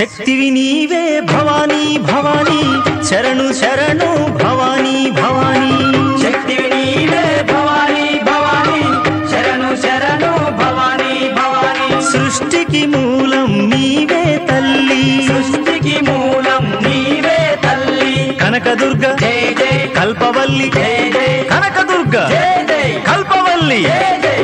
శక్తివి నీవే భవానీ భవానీ శరణు శరణు భవానీ భవానీ శక్తివి నీవే భవానీ భవానీ శరణు శరణు భవానీ భవానీ సృష్టికి మూలం నీవే తల్లి సృష్టికి మూలం నీవే తల్లి కనకదుర్గ జై జై కల్పవల్లి జై జై కనకదుర్గ జై జై కల్పవల్లి జై జై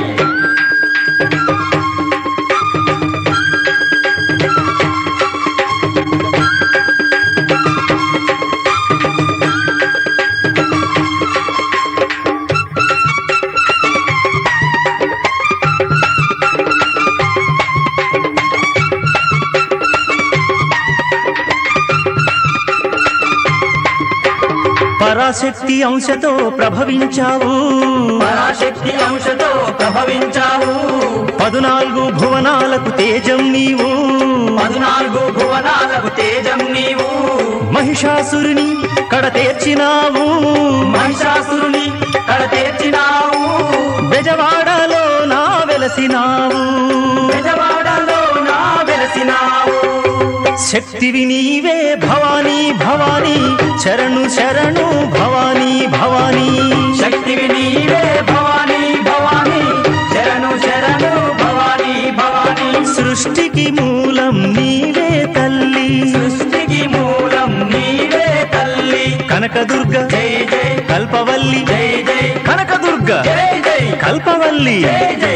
పరాశక్తి అంశతో ప్రభవించావు పరాశక్తి అంశతో ప్రభవించావు 14 భువనాలకు తేజం నీవు 14 భువనాలకు తేజం నీవు మహిషాసురుని కడతేర్చినావు మహిషాసురుని కడతేర్చినావు బెజవాడలో నా వెలసినావు బెజవాడలో నా వెలసినావు శక్తివి నీవే భవానీ భవానీ శరణు శరణు భవానీ భవానీ శక్తివి నీవే భవానీ భవానీ శరణు శరణు భవానీ భవానీ సృష్టికి మూలం నీవే తల్లి సృష్టికి మూలం నీవే తల్లి కనకదుర్గ జై జై కల్పవల్లి జై జై కనకదుర్గ జై జై కల్పవల్లి జై జై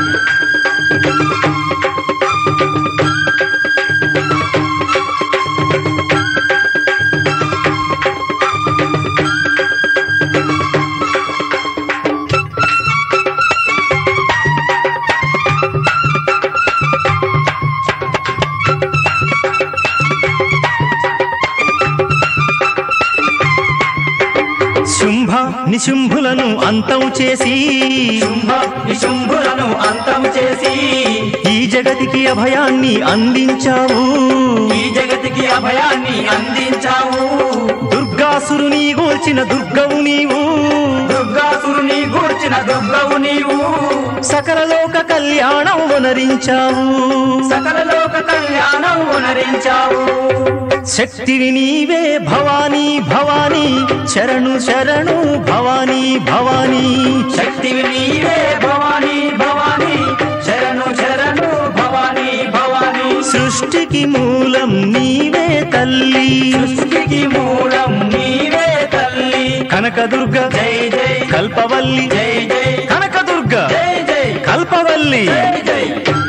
శుంభ నిశుంభులను అంతం చేసి శుంభ నిశుంభులను అంతం చేసి ఈ జగతికి అభయాన్ని అందించావు ఈ జగతికి అభయాన్ని అందించావు దుర్గాసురుని గోల్చిన దుర్గవు నీవు దుర్గాసురుని గూర్చిన దుర్గవు నీవు సకల లోక కళ్యాణం వనరించావు సకల లోక కళ్యాణం ఉనరించావు శక్తివి నీవే భవానీ భవానీ శరణు శరణు భవానీ భవానీ శక్తివి నీవే భవానీ భవానీ శరణు శరణు భవానీ భవానీ సృష్టికి మూలం నీవే తల్లి సృష్టికి మూలం నీవే తల్లి కనకదుర్గ జై జై కల్పవల్లి జై జై కనకదుర్గ జై జై కల్పవల్లి జై జై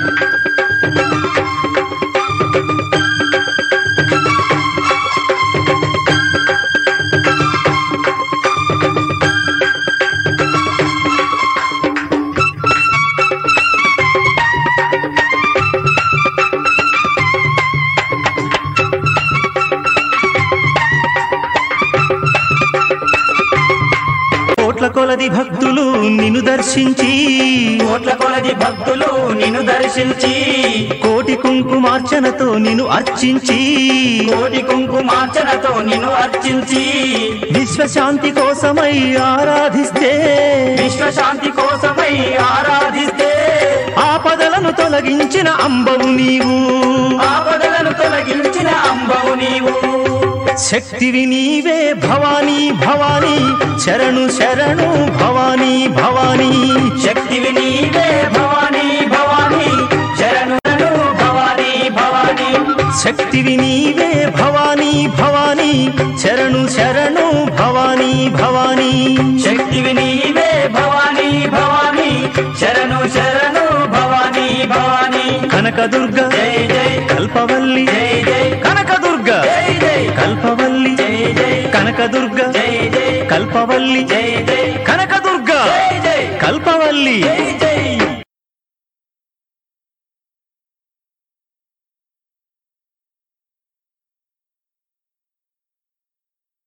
కోట్ల కొలది భక్తులు నిన్ను దర్శించి కోట్ల కొలది భక్తులు నిన్ను దర్శించి కోటి కుంకుమార్చనతో నిన్ను అర్చించి కోటి కుంకుమార్చనతో నిన్ను అర్చించి విశ్వశాంతి కోసమై ఆరాధిస్తే విశ్వశాంతి కోసమై ఆరాధిస్తే ఆపదలను తొలగించిన అంబవు నీవు ఆపదలను తొలగించిన అంబవు నీవు శక్తివి నీవే భవానీ భవానీ శరణు శరణు భవానీ భవానీ శక్తివి నీవే భవానీ భవానీ శరణు శరణు భవానీ భవానీ శక్తివి నీవే భవానీ భవానీ శరణు శరణు భవానీ భవానీ శక్తివి నీవే భవానీ భవానీ శరణు శరణు భవానీ భవానీ కనకదుర్గ జై జై కల్పవల్లి జై జై కనకదుర్గ జై జై కల్పవల్లి జై జై కనకదుర్గ జై జై కల్పవల్లి జై జై కనకదుర్గ జై జై కల్పవల్లి జై